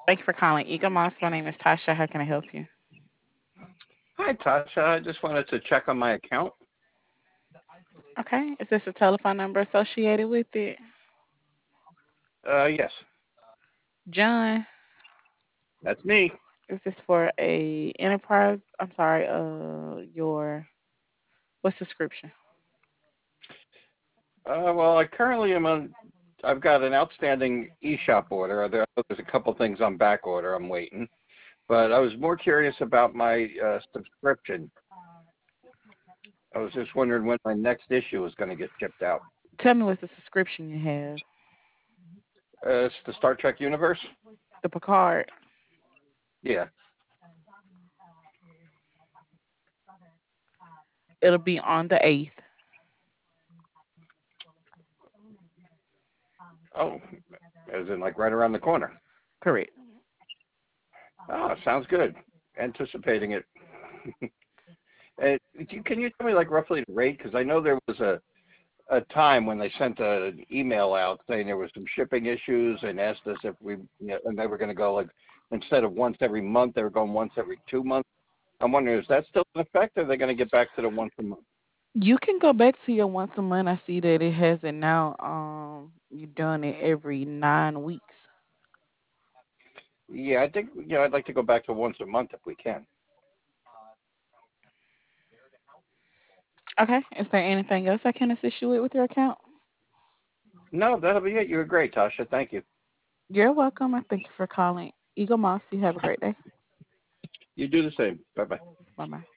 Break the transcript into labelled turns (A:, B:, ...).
A: Thank you for calling Eagle Moss. My name is Tasha. How can I help you?
B: Hi, Tasha. I just wanted to check on my account.
A: Okay. Is this a telephone number associated with it?
B: Yes,
A: John,
B: that's me.
A: is this for a enterprise? I'm sorry, your what subscription?
B: Well, I currently am on. I've got an outstanding eShop order. There's a couple things on back order. I'm waiting, but I was more curious about my subscription. I was just wondering when my next issue was going to get shipped out.
A: Tell me what's the subscription you have.
B: It's the Star Trek universe.
A: The Picard.
B: Yeah.
A: It'll be on the 8th.
B: Oh, as in like right around the corner.
A: Correct.
B: Oh, sounds good. Anticipating it. Can you tell me like roughly the rate? Because I know there was a time when they sent an email out saying there was some shipping issues and asked us if and they were going to go like instead of once every month, they were going once every 2 months. I'm wondering, is that still in effect, or are they going to get back to the once a month?
A: You can go back to your once a month. I see that it has it now. You're doing it every 9 weeks.
B: Yeah, I think I'd like to go back to once a month if we can.
A: Okay. Is there anything else I can assist you with your account?
B: No, that'll be it. You were great, Tasha. Thank you.
A: You're welcome. I thank you for calling Eagle Moss. You have a great day.
B: You do the same. Bye bye.
A: Bye bye.